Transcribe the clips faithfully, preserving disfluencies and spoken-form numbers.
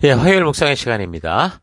예, 화요일 묵상의 시간입니다.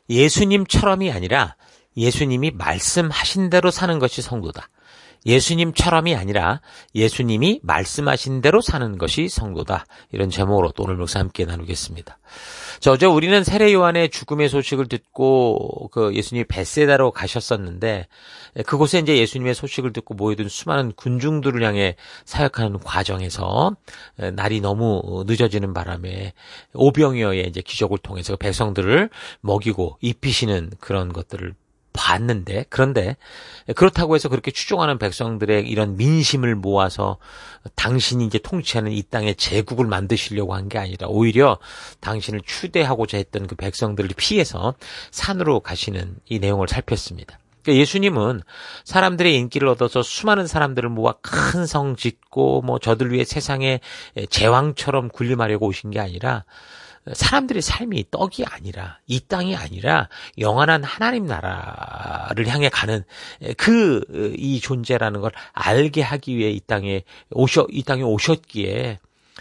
예수님처럼이 아니라 예수님이 말씀하신 대로 사는 것이 성도다. 예수님처럼이 아니라 예수님이 말씀하신 대로 사는 것이 성도다. 이런 제목으로 또 오늘 묵상 함께 나누겠습니다. 자, 어제 우리는 세례 요한의 죽음의 소식을 듣고 그 예수님이 벳세다로 가셨었는데 그곳에 이제 예수님의 소식을 듣고 모여든 수많은 군중들을 향해 사역하는 과정에서 날이 너무 늦어지는 바람에 오병이어의 이제 기적을 통해서 백성들을 먹이고 입히시는 그런 것들을 봤는데, 그런데 그렇다고 해서 그렇게 추종하는 백성들의 이런 민심을 모아서 당신이 이제 통치하는 이 땅의 제국을 만드시려고 한 게 아니라 오히려 당신을 추대하고자 했던 그 백성들을 피해서 산으로 가시는 이 내용을 살폈습니다. 그러니까 예수님은 사람들의 인기를 얻어서 수많은 사람들을 모아 큰 성 짓고 뭐 저들 위해 세상의 제왕처럼 군림하려고 오신 게 아니라 사람들의 삶이 떡이 아니라 이 땅이 아니라 영원한 하나님 나라를 향해 가는 그 이 존재라는 걸 알게 하기 위해 이 땅에 오셔 이 땅에 오셨기에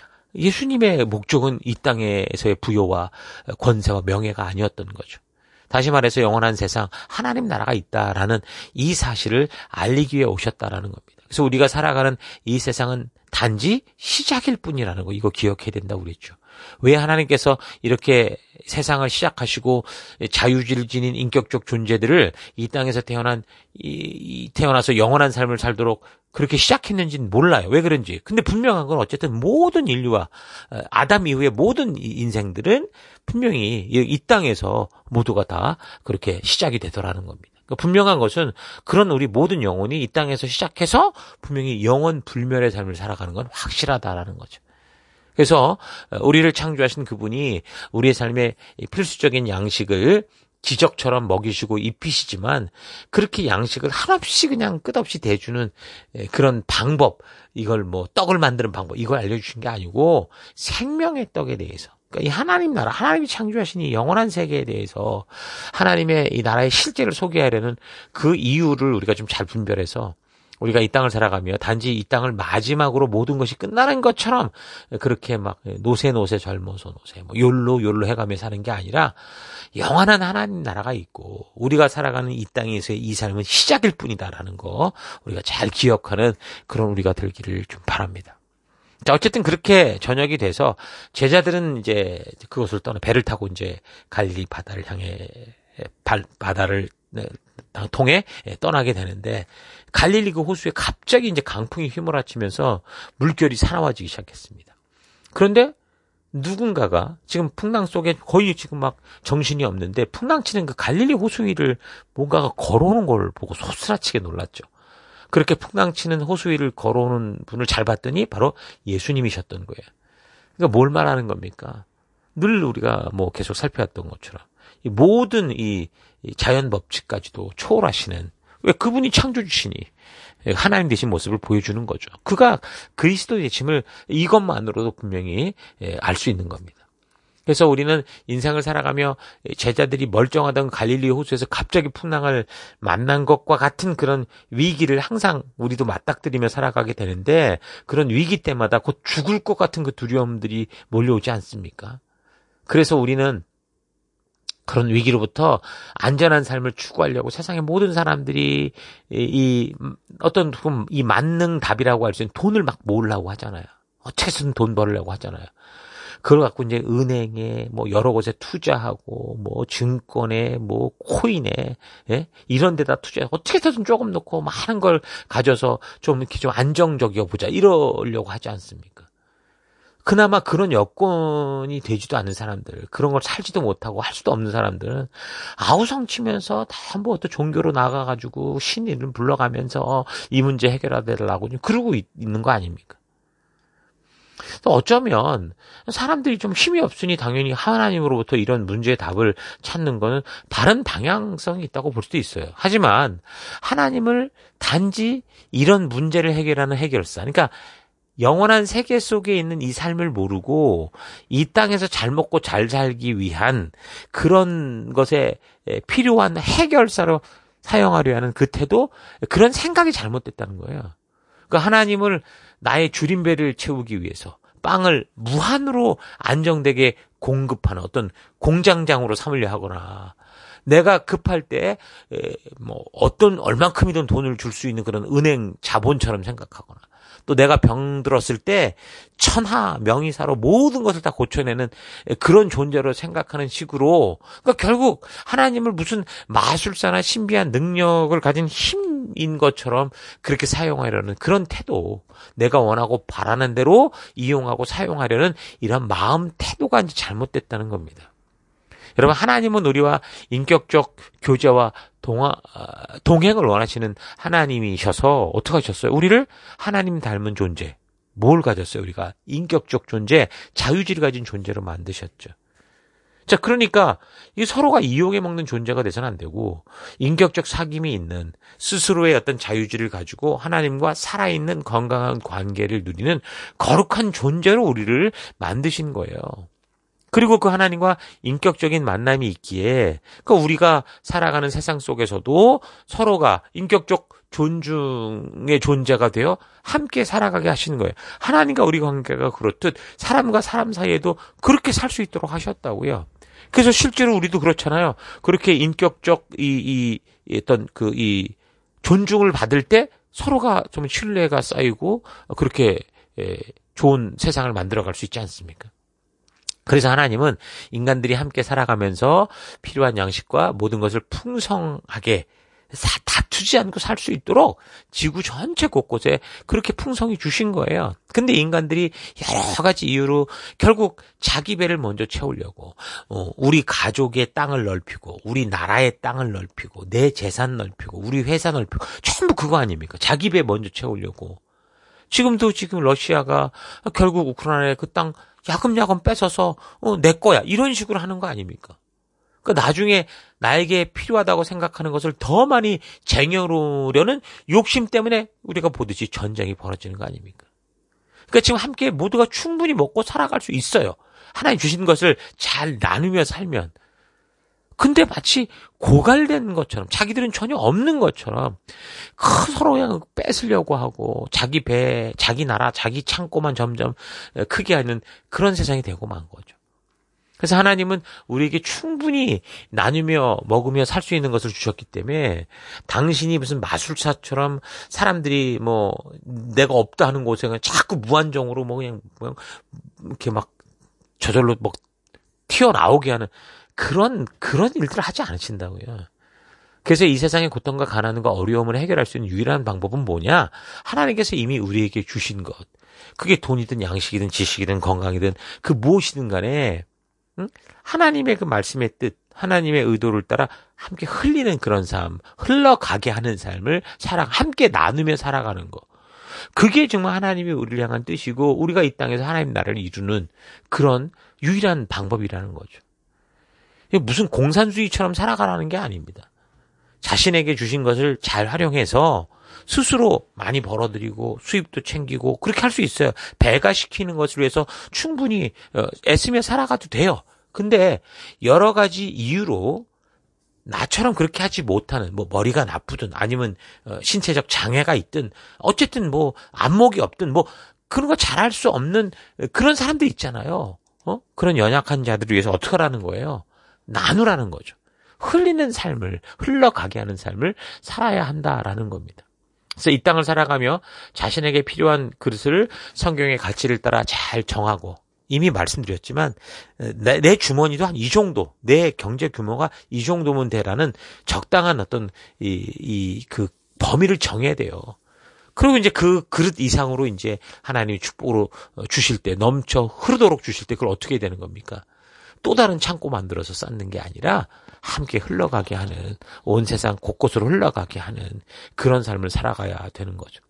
예수님의 목적은 이 땅에서의 부요와 권세와 명예가 아니었던 거죠. 다시 말해서 영원한 세상 하나님 나라가 있다라는 이 사실을 알리기 위해 오셨다라는 겁니다. 그래서 우리가 살아가는 이 세상은 단지 시작일 뿐이라는 거 이거 기억해야 된다고 그랬죠. 왜 하나님께서 이렇게 세상을 시작하시고 자유질을 지닌 인격적 존재들을 이 땅에서 태어난 이, 이 태어나서 영원한 삶을 살도록 그렇게 시작했는지는 몰라요. 왜 그런지. 근데 분명한 건 어쨌든 모든 인류와 아담 이후의 모든 인생들은 분명히 이 땅에서 모두가 다 그렇게 시작이 되더라는 겁니다. 그러니까 분명한 것은 그런 우리 모든 영혼이 이 땅에서 시작해서 분명히 영원 불멸의 삶을 살아가는 건 확실하다라는 거죠. 그래서 우리를 창조하신 그분이 우리의 삶의 필수적인 양식을 기적처럼 먹이시고 입히시지만 그렇게 양식을 한없이 그냥 끝없이 대주는 그런 방법, 이걸 뭐 떡을 만드는 방법, 이걸 알려주신 게 아니고 생명의 떡에 대해서, 그러니까 이 하나님 나라, 하나님이 창조하신 이 영원한 세계에 대해서 하나님의 이 나라의 실제를 소개하려는 그 이유를 우리가 좀 잘 분별해서 우리가 이 땅을 살아가며 단지 이 땅을 마지막으로 모든 것이 끝나는 것처럼 그렇게 막 노세 노세 젊어서 노세 뭐 욜로 욜로 해가며 사는 게 아니라 영원한 하나님 나라가 있고 우리가 살아가는 이 땅에서의 이 삶은 시작일 뿐이다라는 거 우리가 잘 기억하는 그런 우리가 되기를 좀 바랍니다. 자, 어쨌든 그렇게 저녁이 돼서 제자들은 이제 그것을 떠나 배를 타고 이제 갈릴리 바다를 향해 발, 바다를 통해 떠나게 되는데 갈릴리 그 호수에 갑자기 이제 강풍이 휘몰아치면서 물결이 사나워지기 시작했습니다. 그런데 누군가가 지금 풍랑 속에 거의 지금 막 정신이 없는데 풍랑 치는 그 갈릴리 호수 위를 뭔가가 걸어오는 걸 보고 소스라치게 놀랐죠. 그렇게 풍랑 치는 호수 위를 걸어오는 분을 잘 봤더니 바로 예수님이셨던 거예요. 그러니까 뭘 말하는 겁니까? 늘 우리가 뭐 계속 살펴왔던 것처럼 이 모든 이 자연 법칙까지도 초월하시는, 왜 그분이 창조주시니 하나님 되신 모습을 보여주는 거죠. 그가 그리스도의 되심을 이것만으로도 분명히 알 수 있는 겁니다. 그래서 우리는 인생을 살아가며 제자들이 멀쩡하던 갈릴리 호수에서 갑자기 풍랑을 만난 것과 같은 그런 위기를 항상 우리도 맞닥뜨리며 살아가게 되는데 그런 위기 때마다 곧 죽을 것 같은 그 두려움들이 몰려오지 않습니까? 그래서 우리는 그런 위기로부터 안전한 삶을 추구하려고 세상의 모든 사람들이 이 어떤 이 만능 답이라고 할 수 있는 돈을 막 모으려고 하잖아요. 어떻게든 돈 벌려고 하잖아요. 그걸 갖고 이제 은행에 뭐 여러 곳에 투자하고 뭐 증권에 뭐 코인에 예? 이런 데다 투자 어떻게든 조금 넣고 많은 걸 가져서 좀 이렇게 좀 안정적이어 보자 이러려고 하지 않습니까? 그나마 그런 여건이 되지도 않는 사람들, 그런 걸 살지도 못하고 할 수도 없는 사람들은 아우성치면서 다 뭐 또 종교로 나가가지고 신인을 불러가면서 이 문제 해결하려고 그러고 있는 거 아닙니까? 어쩌면 사람들이 좀 힘이 없으니 당연히 하나님으로부터 이런 문제의 답을 찾는 거는 다른 방향성이 있다고 볼 수도 있어요. 하지만 하나님을 단지 이런 문제를 해결하는 해결사, 그러니까 영원한 세계 속에 있는 이 삶을 모르고 이 땅에서 잘 먹고 잘 살기 위한 그런 것에 필요한 해결사로 사용하려 하는 그 태도, 그런 생각이 잘못됐다는 거예요. 그러니까 하나님을 나의 줄임배를 채우기 위해서 빵을 무한으로 안정되게 공급하는 어떤 공장장으로 삼으려 하거나 내가 급할 때 뭐 어떤 얼만큼이든 돈을 줄 수 있는 그런 은행 자본처럼 생각하거나 또 내가 병 들었을 때 천하 명의사로 모든 것을 다 고쳐내는 그런 존재로 생각하는 식으로 그러니까 결국 하나님을 무슨 마술사나 신비한 능력을 가진 힘인 것처럼 그렇게 사용하려는 그런 태도, 내가 원하고 바라는 대로 이용하고 사용하려는 이런 마음 태도가 이제 잘못됐다는 겁니다. 여러분, 하나님은 우리와 인격적 교제와 동화, 동행을 원하시는 하나님이셔서 어떻게 하셨어요? 우리를 하나님 닮은 존재, 뭘 가졌어요? 우리가 인격적 존재, 자유지를 가진 존재로 만드셨죠. 자, 그러니까 이 서로가 이용해 먹는 존재가 돼서는 안 되고 인격적 사귐이 있는 스스로의 어떤 자유지를 가지고 하나님과 살아있는 건강한 관계를 누리는 거룩한 존재로 우리를 만드신 거예요. 그리고 그 하나님과 인격적인 만남이 있기에 그러니까 우리가 살아가는 세상 속에서도 서로가 인격적 존중의 존재가 되어 함께 살아가게 하시는 거예요. 하나님과 우리 관계가 그렇듯 사람과 사람 사이에도 그렇게 살 수 있도록 하셨다고요. 그래서 실제로 우리도 그렇잖아요. 그렇게 인격적 이, 이 어떤 그 이 존중을 받을 때 서로가 좀 신뢰가 쌓이고 그렇게 좋은 세상을 만들어갈 수 있지 않습니까? 그래서 하나님은 인간들이 함께 살아가면서 필요한 양식과 모든 것을 풍성하게 다투지 않고 살 수 있도록 지구 전체 곳곳에 그렇게 풍성히 주신 거예요. 근데 인간들이 여러 가지 이유로 결국 자기 배를 먼저 채우려고 어, 우리 가족의 땅을 넓히고 우리 나라의 땅을 넓히고 내 재산 넓히고 우리 회사 넓히고 전부 그거 아닙니까? 자기 배 먼저 채우려고. 지금도 지금 러시아가 결국 우크라이나의 그 땅 야금야금 뺏어서 어, 내 거야 이런 식으로 하는 거 아닙니까? 그러니까 나중에 나에게 필요하다고 생각하는 것을 더 많이 쟁여놓으려는 욕심 때문에 우리가 보듯이 전쟁이 벌어지는 거 아닙니까? 그러니까 지금 함께 모두가 충분히 먹고 살아갈 수 있어요. 하나님 주신 것을 잘 나누며 살면. 근데 마치 고갈된 것처럼 자기들은 전혀 없는 것처럼 서로 그냥 뺏으려고 하고 자기 배, 자기 나라, 자기 창고만 점점 크게 하는 그런 세상이 되고 만 거죠. 그래서 하나님은 우리에게 충분히 나누며 먹으며 살 수 있는 것을 주셨기 때문에 당신이 무슨 마술사처럼 사람들이 뭐 내가 없다 하는 곳에 그냥 자꾸 무한정으로 뭐 그냥, 그냥 이렇게 막 저절로 뭐 튀어나오게 하는 그런 그런 일들을 하지 않으신다고요. 그래서 이 세상의 고통과 가난과 어려움을 해결할 수 있는 유일한 방법은 뭐냐? 하나님께서 이미 우리에게 주신 것. 그게 돈이든 양식이든 지식이든 건강이든 그 무엇이든 간에 응? 하나님의 그 말씀의 뜻, 하나님의 의도를 따라 함께 흘리는 그런 삶, 흘러가게 하는 삶을 살아 함께 나누며 살아가는 거. 그게 정말 하나님이 우리를 향한 뜻이고 우리가 이 땅에서 하나님 나라를 이루는 그런 유일한 방법이라는 거죠. 무슨 공산주의처럼 살아가라는 게 아닙니다. 자신에게 주신 것을 잘 활용해서 스스로 많이 벌어들이고 수입도 챙기고 그렇게 할 수 있어요. 배가시키는 것을 위해서 충분히 애쓰며 살아가도 돼요. 근데 여러 가지 이유로 나처럼 그렇게 하지 못하는 뭐 머리가 나쁘든 아니면 신체적 장애가 있든 어쨌든 뭐 안목이 없든 뭐 그런 거 잘할 수 없는 그런 사람들 있잖아요. 어? 그런 연약한 자들을 위해서 어떻게 하라는 거예요? 나누라는 거죠. 흘리는 삶을, 흘러가게 하는 삶을 살아야 한다라는 겁니다. 그래서 이 땅을 살아가며 자신에게 필요한 그릇을 성경의 가치를 따라 잘 정하고 이미 말씀드렸지만 내, 내 주머니도 한 이 정도, 내 경제 규모가 이 정도면 되라는 적당한 어떤 이, 이 그 범위를 정해야 돼요. 그리고 이제 그 그릇 이상으로 이제 하나님이 축복으로 주실 때 넘쳐 흐르도록 주실 때 그걸 어떻게 되는 겁니까? 또 다른 창고 만들어서 쌓는 게 아니라 함께 흘러가게 하는 온 세상 곳곳으로 흘러가게 하는 그런 삶을 살아가야 되는 거죠.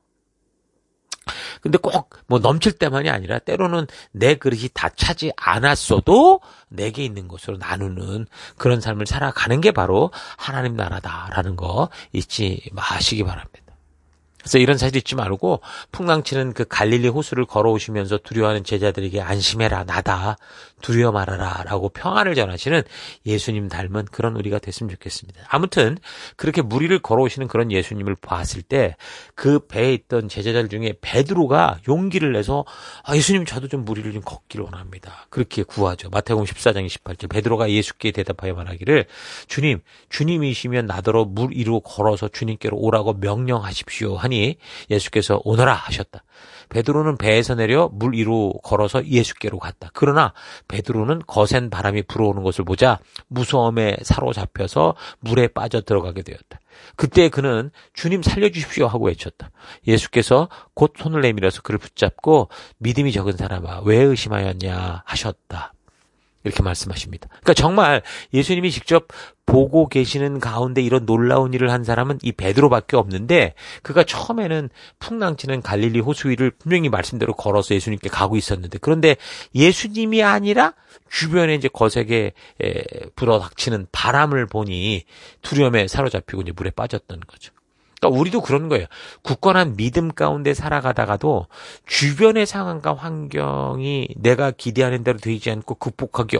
근데 꼭 뭐 넘칠 때만이 아니라 때로는 내 그릇이 다 차지 않았어도 내게 있는 것으로 나누는 그런 삶을 살아가는 게 바로 하나님 나라다라는 거 잊지 마시기 바랍니다. 그래서 이런 사실 잊지 말고 풍랑치는 그 갈릴리 호수를 걸어오시면서 두려워하는 제자들에게 안심해라, 나다, 두려워 말아라 라고 평안을 전하시는 예수님 닮은 그런 우리가 됐으면 좋겠습니다. 아무튼 그렇게 물 위를 걸어오시는 그런 예수님을 봤을 때 그 배에 있던 제자들 중에 베드로가 용기를 내서 아, 예수님 저도 좀 물 위를 좀 걷기를 원합니다. 그렇게 구하죠. 마태복음 십사 장 이십팔 절 베드로가 예수께 대답하여 말하기를 주님, 주님이시면 나더러 물 위로 걸어서 주님께로 오라고 명령하십시오 하니 예수께서 오너라 하셨다. 베드로는 배에서 내려 물 위로 걸어서 예수께로 갔다. 그러나 베드로는 거센 바람이 불어오는 것을 보자 무서움에 사로잡혀서 물에 빠져 들어가게 되었다. 그때 그는 주님 살려주십시오 하고 외쳤다. 예수께서 곧 손을 내밀어서 그를 붙잡고 믿음이 적은 사람아 왜 의심하였냐 하셨다. 이렇게 말씀하십니다. 그러니까 정말 예수님이 직접 보고 계시는 가운데 이런 놀라운 일을 한 사람은 이 베드로밖에 없는데 그가 처음에는 풍랑치는 갈릴리 호수 위를 분명히 말씀대로 걸어서 예수님께 가고 있었는데 그런데 예수님이 아니라 주변에 이제 거세게 불어닥치는 바람을 보니 두려움에 사로잡히고 이제 물에 빠졌던 거죠. 그러니까 우리도 그런 거예요. 굳건한 믿음 가운데 살아가다가도 주변의 상황과 환경이 내가 기대하는 대로 되지 않고 극복하기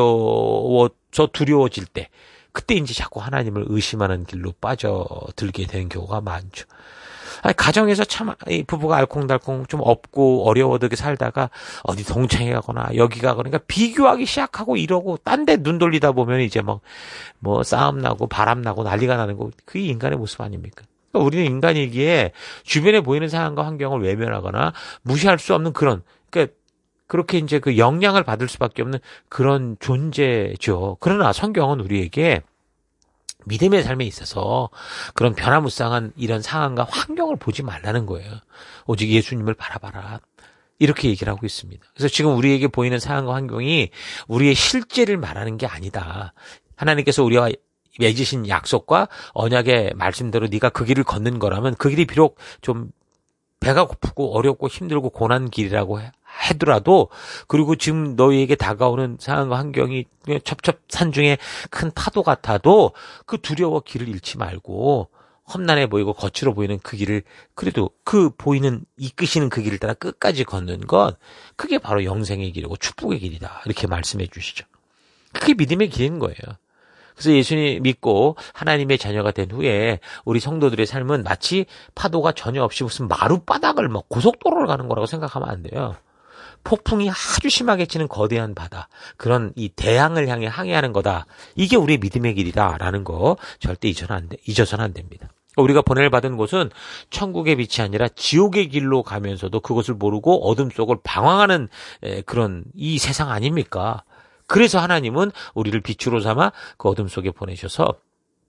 어려워서 두려워질 때 그때 이제 자꾸 하나님을 의심하는 길로 빠져들게 되는 경우가 많죠. 아니, 가정에서 참 부부가 알콩달콩 좀 없고 어려워하게 살다가 어디 동창회 가거나 여기 가거나 그러니까 비교하기 시작하고 이러고 딴 데 눈 돌리다 보면 이제 막 뭐 싸움 나고 바람 나고 난리가 나는 거 그게 인간의 모습 아닙니까? 우리는 인간이기에 주변에 보이는 상황과 환경을 외면하거나 무시할 수 없는 그런, 그러니까 그렇게 이제 그 영향을 받을 수밖에 없는 그런 존재죠. 그러나 성경은 우리에게 믿음의 삶에 있어서 그런 변화무쌍한 이런 상황과 환경을 보지 말라는 거예요. 오직 예수님을 바라봐라. 이렇게 얘기를 하고 있습니다. 그래서 지금 우리에게 보이는 상황과 환경이 우리의 실제를 말하는 게 아니다. 하나님께서 우리와 맺으신 약속과 언약의 말씀대로 네가 그 길을 걷는 거라면 그 길이 비록 좀 배가 고프고 어렵고 힘들고 고난 길이라고 하더라도 그리고 지금 너희에게 다가오는 상황과 환경이 첩첩산 중에 큰 파도 같아도 그 두려워 길을 잃지 말고 험난해 보이고 거칠어 보이는 그 길을 그래도 그 보이는 이끄시는 그 길을 따라 끝까지 걷는 것 그게 바로 영생의 길이고 축복의 길이다. 이렇게 말씀해 주시죠. 그게 믿음의 길인 거예요. 그래서 예수님 믿고 하나님의 자녀가 된 후에 우리 성도들의 삶은 마치 파도가 전혀 없이 무슨 마룻바닥을 막 고속도로를 가는 거라고 생각하면 안 돼요. 폭풍이 아주 심하게 치는 거대한 바다, 그런 이 대양을 향해 항해하는 거다. 이게 우리의 믿음의 길이다라는 거 절대 잊어서는 안 돼, 잊어서는 안 됩니다. 우리가 번뇌를 받은 곳은 천국의 빛이 아니라 지옥의 길로 가면서도 그것을 모르고 어둠 속을 방황하는 그런 이 세상 아닙니까? 그래서 하나님은 우리를 빛으로 삼아 그 어둠 속에 보내셔서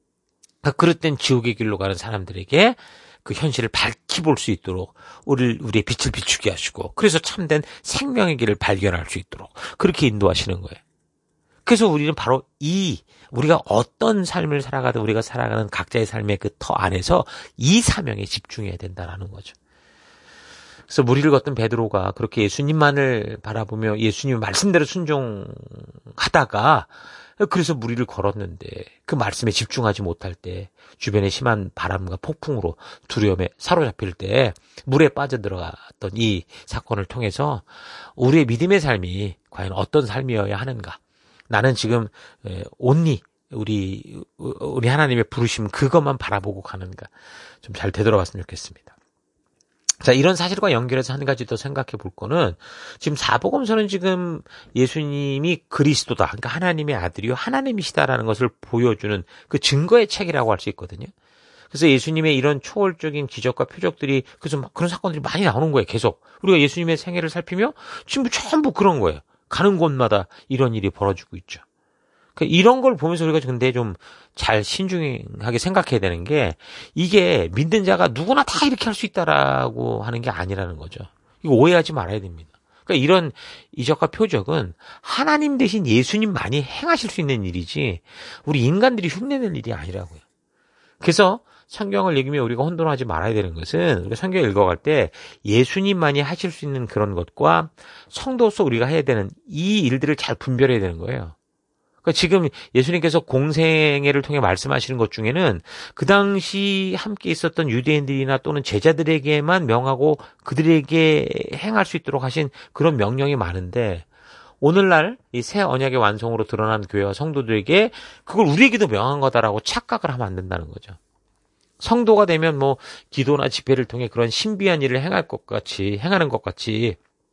그릇된 지옥의 길로 가는 사람들에게 그 현실을 밝히 볼 수 있도록 우리를, 우리의 빛을 비추게 하시고 그래서 참된 생명의 길을 발견할 수 있도록 그렇게 인도하시는 거예요. 그래서 우리는 바로 이 우리가 어떤 삶을 살아가든 우리가 살아가는 각자의 삶의 그 터 안에서 이 사명에 집중해야 된다는 거죠. 그래서 물 위를 걷던 베드로가 그렇게 예수님만을 바라보며 예수님 말씀대로 순종하다가 그래서 물 위를 걸었는데 그 말씀에 집중하지 못할 때 주변에 심한 바람과 폭풍으로 두려움에 사로잡힐 때 물에 빠져들어갔던 이 사건을 통해서 우리의 믿음의 삶이 과연 어떤 삶이어야 하는가. 나는 지금 온리 우리 우리 하나님의 부르심 그것만 바라보고 가는가. 좀 잘 되돌아봤으면 좋겠습니다. 자, 이런 사실과 연결해서 한 가지 더 생각해 볼 거는 지금 사복음서는 지금 예수님이 그리스도다. 그러니까 하나님의 아들이요. 하나님이시다라는 것을 보여주는 그 증거의 책이라고 할 수 있거든요. 그래서 예수님의 이런 초월적인 기적과 표적들이 그래서 막 그런 사건들이 많이 나오는 거예요. 계속. 우리가 예수님의 생애를 살피며 지금 전부 그런 거예요. 가는 곳마다 이런 일이 벌어지고 있죠. 그러니까 이런 걸 보면서 우리가 근데 좀 잘 신중하게 생각해야 되는 게 이게 믿는 자가 누구나 다 이렇게 할 수 있다라고 하는 게 아니라는 거죠. 이거 오해하지 말아야 됩니다. 그러니까 이런 이적과 표적은 하나님 대신 예수님만이 행하실 수 있는 일이지 우리 인간들이 흉내낼 일이 아니라고요. 그래서 성경을 읽으며 우리가 혼돈하지 말아야 되는 것은 우리가 성경을 읽어갈 때 예수님만이 하실 수 있는 그런 것과 성도로서 우리가 해야 되는 이 일들을 잘 분별해야 되는 거예요. 그러니까 지금 예수님께서 공생애를 통해 말씀하시는 것 중에는 그 당시 함께 있었던 유대인들이나 또는 제자들에게만 명하고 그들에게 행할 수 있도록 하신 그런 명령이 많은데 오늘날 이 새 언약의 완성으로 드러난 교회와 성도들에게 그걸 우리에게도 명한 거다라고 착각을 하면 안 된다는 거죠. 성도가 되면 뭐 기도나 집회를 통해 그런 신비한 일을 행할 것 같이 행하는 것 같이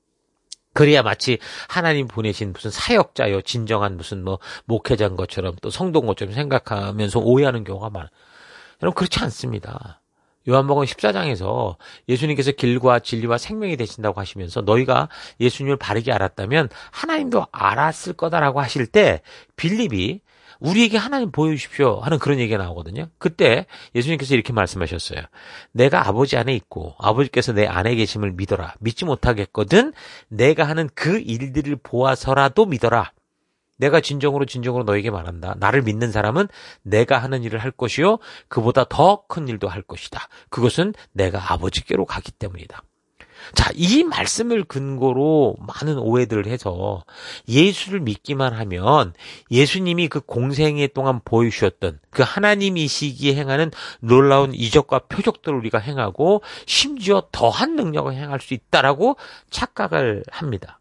그래야 마치 하나님 보내신 무슨 사역자요 진정한 무슨 뭐 목회자인 것처럼 또 성도인 것처럼 생각하면서 오해하는 경우가 많아요. 여러분 그렇지 않습니다. 요한복음 십사 장에서 예수님께서 길과 진리와 생명이 되신다고 하시면서 너희가 예수님을 바르게 알았다면 하나님도 알았을 거다라고 하실 때 빌립이 우리에게 하나님 보여주십시오 하는 그런 얘기가 나오거든요. 그때 예수님께서 이렇게 말씀하셨어요. 내가 아버지 안에 있고 아버지께서 내 안에 계심을 믿어라. 믿지 못하겠거든 내가 하는 그 일들을 보아서라도 믿어라. 내가 진정으로 진정으로 너에게 말한다. 나를 믿는 사람은 내가 하는 일을 할 것이요 그보다 더 큰 일도 할 것이다. 그것은 내가 아버지께로 가기 때문이다. 자, 이 말씀을 근거로 많은 오해들을 해서 예수를 믿기만 하면 예수님이 그 공생애 동안 보여주셨던 그 하나님이시기에 행하는 놀라운 이적과 표적들을 우리가 행하고 심지어 더한 능력을 행할 수 있다라고 착각을 합니다.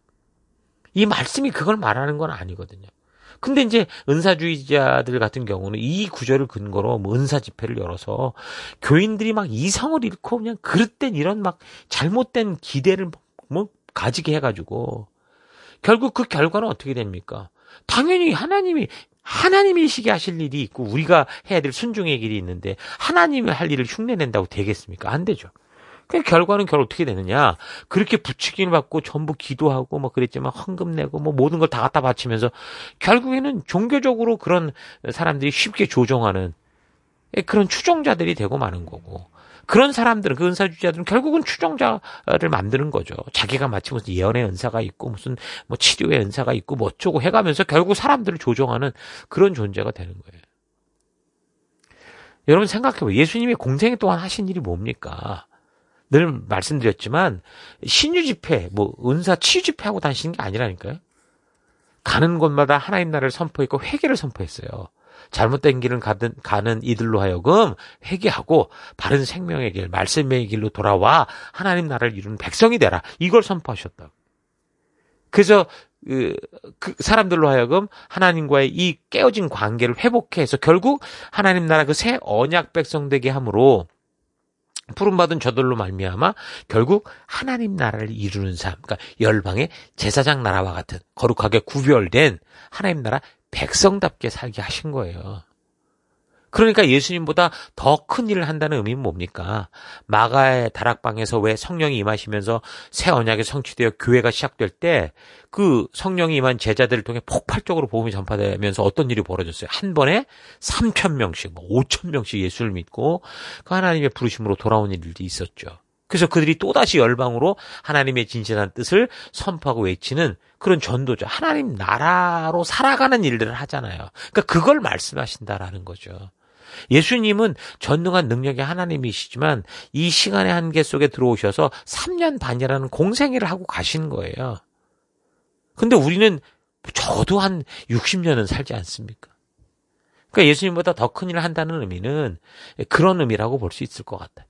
이 말씀이 그걸 말하는 건 아니거든요. 근데 이제 은사주의자들 같은 경우는 이 구절을 근거로 뭐 은사 집회를 열어서 교인들이 막 이성을 잃고 그냥 그릇된 이런 막 잘못된 기대를 뭐 가지게 해가지고 결국 그 결과는 어떻게 됩니까? 당연히 하나님이 하나님이시게 하실 일이 있고 우리가 해야 될 순종의 길이 있는데 하나님이 할 일을 흉내낸다고 되겠습니까? 안 되죠. 그 결과는 결국 어떻게 되느냐? 그렇게 부추김을 받고 전부 기도하고 뭐 그랬지만 헌금 내고 뭐 모든 걸 다 갖다 바치면서 결국에는 종교적으로 그런 사람들이 쉽게 조종하는 그런 추종자들이 되고 마는 거고 그런 사람들은 그 은사주의자들은 결국은 추종자를 만드는 거죠. 자기가 마치 무슨 예언의 은사가 있고 무슨 뭐 치료의 은사가 있고 뭐 어쩌고 해가면서 결국 사람들을 조종하는 그런 존재가 되는 거예요. 여러분 생각해봐요. 예수님이 공생애 동안 하신 일이 뭡니까? 늘 말씀드렸지만 신유 집회, 뭐 은사 치유 집회하고 다니시는 게 아니라니까요. 가는 곳마다 하나님 나라를 선포했고 회개를 선포했어요. 잘못된 길을 가든, 가는 이들로 하여금 회개하고 바른 생명의 길, 말씀의 길로 돌아와 하나님 나라를 이루는 백성이 되라. 이걸 선포하셨다. 그래서 그, 그 사람들로 하여금 하나님과의 이 깨어진 관계를 회복해서 결국 하나님 나라 그 새 언약 백성 되게 함으로 부름받은 저들로 말미암아 결국 하나님 나라를 이루는 삶, 그러니까 열방의 제사장 나라와 같은 거룩하게 구별된 하나님 나라 백성답게 살게 하신 거예요. 그러니까 예수님보다 더 큰 일을 한다는 의미는 뭡니까? 마가의 다락방에서 왜 성령이 임하시면서 새 언약이 성취되어 교회가 시작될 때 그 성령이 임한 제자들을 통해 폭발적으로 복음이 전파되면서 어떤 일이 벌어졌어요? 한 번에 삼천 명씩, 뭐 오천 명씩 예수를 믿고 그 하나님의 부르심으로 돌아온 일들이 있었죠. 그래서 그들이 또다시 열방으로 하나님의 진실한 뜻을 선포하고 외치는 그런 전도죠. 하나님 나라로 살아가는 일들을 하잖아요. 그러니까 그걸 말씀하신다라는 거죠. 예수님은 전능한 능력의 하나님이시지만 이 시간의 한계 속에 들어오셔서 삼 년 반이라는 공생애를 하고 가신 거예요. 근데 우리는 적어도 한 육십 년은 살지 않습니까? 그러니까 예수님보다 더 큰 일을 한다는 의미는 그런 의미라고 볼 수 있을 것 같아요.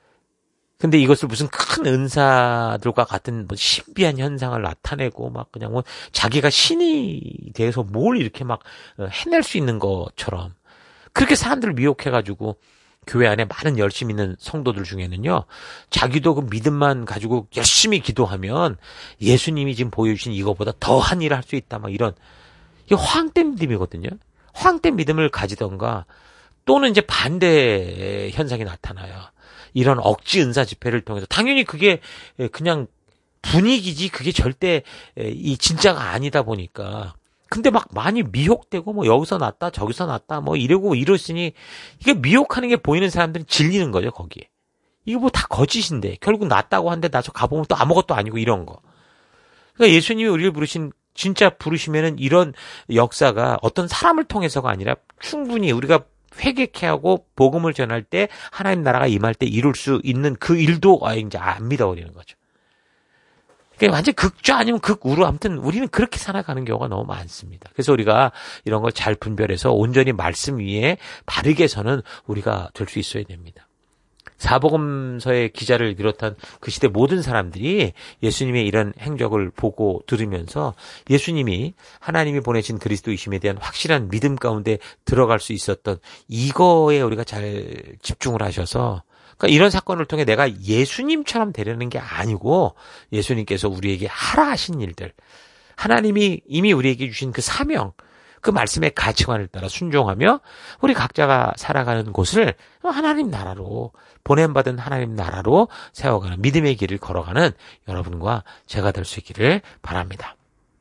근데 이것을 무슨 큰 은사들과 같은 뭐 신비한 현상을 나타내고 막 그냥 뭐 자기가 신이 돼서 뭘 이렇게 막 해낼 수 있는 것처럼 그렇게 사람들을 미혹해가지고 교회 안에 많은 열심히 있는 성도들 중에는요, 자기도 그 믿음만 가지고 열심히 기도하면 예수님이 지금 보여주신 이거보다 더한 일을 할 수 있다, 막 이런, 이게 허황된 믿음이거든요. 허황된 믿음을 가지던가, 또는 이제 반대 현상이 나타나요. 이런 억지 은사 집회를 통해서. 당연히 그게 그냥 분위기지, 그게 절대 이 진짜가 아니다 보니까. 근데 막 많이 미혹되고 뭐 여기서 났다 저기서 났다 뭐 이러고 이러시니 이게 미혹하는 게 보이는 사람들은 질리는 거죠, 거기에. 이거 뭐 다 거짓인데 결국 났다고 하는데 나서 가보면 또 아무것도 아니고 이런 거. 그러니까 예수님이 우리를 부르신 진짜 부르시면은 이런 역사가 어떤 사람을 통해서가 아니라 충분히 우리가 회개케 하고 복음을 전할 때 하나님 나라가 임할 때 이룰 수 있는 그 일도 아 이제 안 믿어버리는 거죠. 그러니까 완전 극좌 아니면 극우로 아무튼 우리는 그렇게 살아가는 경우가 너무 많습니다. 그래서 우리가 이런 걸 잘 분별해서 온전히 말씀 위에 바르게 서는 우리가 될 수 있어야 됩니다. 사복음서의 기자를 비롯한 그 시대 모든 사람들이 예수님의 이런 행적을 보고 들으면서 예수님이 하나님이 보내신 그리스도이심에 대한 확실한 믿음 가운데 들어갈 수 있었던 이거에 우리가 잘 집중을 하셔서 그러니까 이런 사건을 통해 내가 예수님처럼 되려는 게 아니고 예수님께서 우리에게 하라 하신 일들, 하나님이 이미 우리에게 주신 그 사명, 그 말씀의 가치관을 따라 순종하며 우리 각자가 살아가는 곳을 하나님 나라로, 보냄받은 하나님 나라로 세워가는 믿음의 길을 걸어가는 여러분과 제가 될 수 있기를 바랍니다.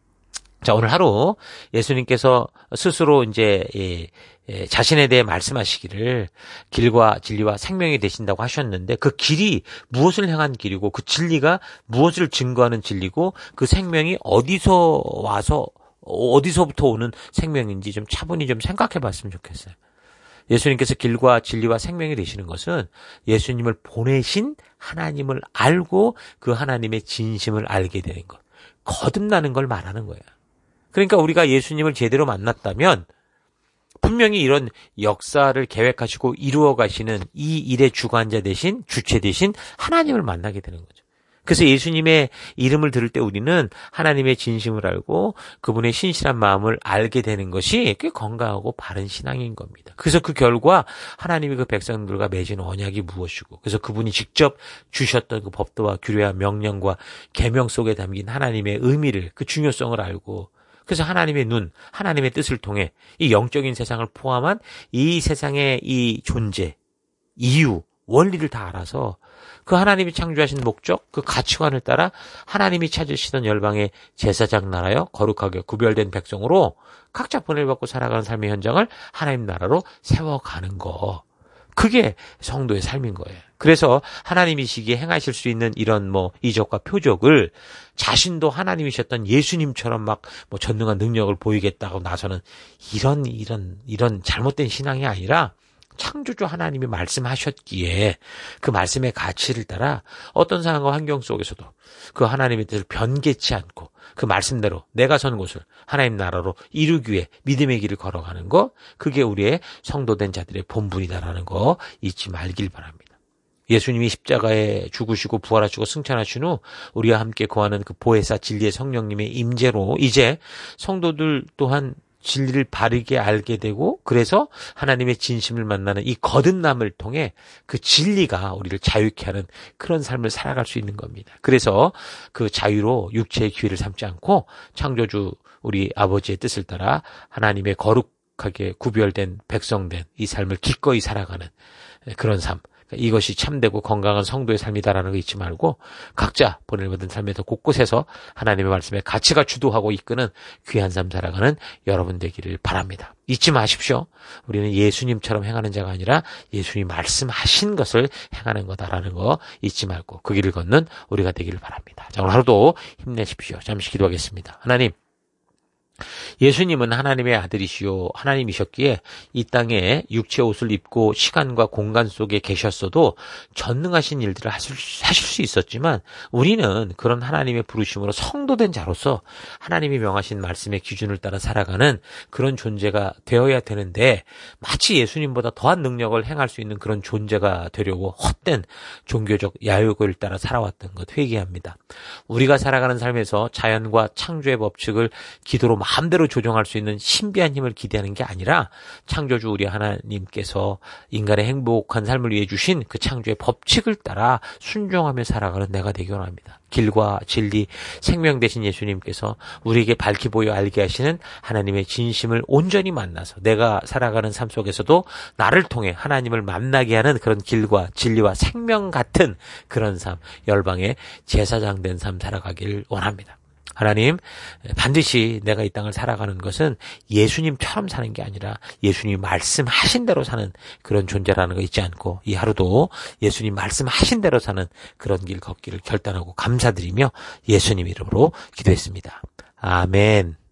자, 오늘 하루 예수님께서 스스로 이제 예, 예, 자신에 대해 말씀하시기를 길과 진리와 생명이 되신다고 하셨는데 그 길이 무엇을 향한 길이고 그 진리가 무엇을 증거하는 진리고 그 생명이 어디서 와서 어디서부터 오는 생명인지 좀 차분히 좀 생각해 봤으면 좋겠어요. 예수님께서 길과 진리와 생명이 되시는 것은 예수님을 보내신 하나님을 알고 그 하나님의 진심을 알게 되는 것. 거듭나는 걸 말하는 거예요. 그러니까 우리가 예수님을 제대로 만났다면 분명히 이런 역사를 계획하시고 이루어 가시는 이 일의 주관자 되신, 주체 되신 하나님을 만나게 되는 거죠. 그래서 예수님의 이름을 들을 때 우리는 하나님의 진심을 알고 그분의 신실한 마음을 알게 되는 것이 꽤 건강하고 바른 신앙인 겁니다. 그래서 그 결과 하나님이 그 백성들과 맺은 언약이 무엇이고 그래서 그분이 직접 주셨던 그 법도와 규례와 명령과 계명 속에 담긴 하나님의 의미를 그 중요성을 알고 그래서 하나님의 눈, 하나님의 뜻을 통해 이 영적인 세상을 포함한 이 세상의 이 존재, 이유, 원리를 다 알아서 그 하나님이 창조하신 목적, 그 가치관을 따라 하나님이 찾으시던 열방의 제사장 나라여 거룩하게 구별된 백성으로 각자 보낼받고 살아가는 삶의 현장을 하나님 나라로 세워가는 거. 그게 성도의 삶인 거예요. 그래서 하나님이시기에 행하실 수 있는 이런 뭐 이적과 표적을 자신도 하나님이셨던 예수님처럼 막 뭐 전능한 능력을 보이겠다고 나서는 이런 이런 이런 잘못된 신앙이 아니라 창조주 하나님이 말씀하셨기에 그 말씀의 가치를 따라 어떤 상황과 환경 속에서도 그 하나님의 뜻을 변개치 않고 그 말씀대로 내가 선 곳을 하나님 나라로 이루기 위해 믿음의 길을 걸어가는 거, 그게 우리의 성도된 자들의 본분이다라는 거 잊지 말길 바랍니다. 예수님이 십자가에 죽으시고 부활하시고 승천하신 후 우리와 함께 거하는 그 보혜사 진리의 성령님의 임재로 이제 성도들 또한 진리를 바르게 알게 되고 그래서 하나님의 진심을 만나는 이 거듭남을 통해 그 진리가 우리를 자유케 하는 그런 삶을 살아갈 수 있는 겁니다. 그래서 그 자유로 육체의 기회를 삼지 않고 창조주 우리 아버지의 뜻을 따라 하나님의 거룩하게 구별된 백성된 이 삶을 기꺼이 살아가는 그런 삶, 이것이 참되고 건강한 성도의 삶이다라는 거 잊지 말고 각자 보낼받은 삶에서 곳곳에서 하나님의 말씀에 가치가 주도하고 이끄는 귀한 삶 살아가는 여러분 되기를 바랍니다. 잊지 마십시오. 우리는 예수님처럼 행하는 자가 아니라 예수님 말씀하신 것을 행하는 거다라는 거 잊지 말고 그 길을 걷는 우리가 되기를 바랍니다. 자, 오늘 하루도 힘내십시오. 잠시 기도하겠습니다. 하나님, 예수님은 하나님의 아들이시요 하나님이셨기에 이 땅에 육체의 옷을 입고 시간과 공간 속에 계셨어도 전능하신 일들을 하실, 하실 수 있었지만 우리는 그런 하나님의 부르심으로 성도된 자로서 하나님이 명하신 말씀의 기준을 따라 살아가는 그런 존재가 되어야 되는데 마치 예수님보다 더한 능력을 행할 수 있는 그런 존재가 되려고 헛된 종교적 야욕을 따라 살아왔던 것 회개합니다. 우리가 살아가는 삶에서 자연과 창조의 법칙을 기도로 마음대로 조정할 수 있는 신비한 힘을 기대하는 게 아니라 창조주 우리 하나님께서 인간의 행복한 삶을 위해 주신 그 창조의 법칙을 따라 순종하며 살아가는 내가 되기 원합니다. 길과 진리, 생명 되신 예수님께서 우리에게 밝히 보여 알게 하시는 하나님의 진심을 온전히 만나서 내가 살아가는 삶 속에서도 나를 통해 하나님을 만나게 하는 그런 길과 진리와 생명 같은 그런 삶, 열방의 제사장 된 삶 살아가길 원합니다. 하나님, 반드시 내가 이 땅을 살아가는 것은 예수님처럼 사는 게 아니라 예수님 말씀하신 대로 사는 그런 존재라는 거 잊지 않고 이 하루도 예수님 말씀하신 대로 사는 그런 길 걷기를 결단하고 감사드리며 예수님 이름으로 기도했습니다. 아멘.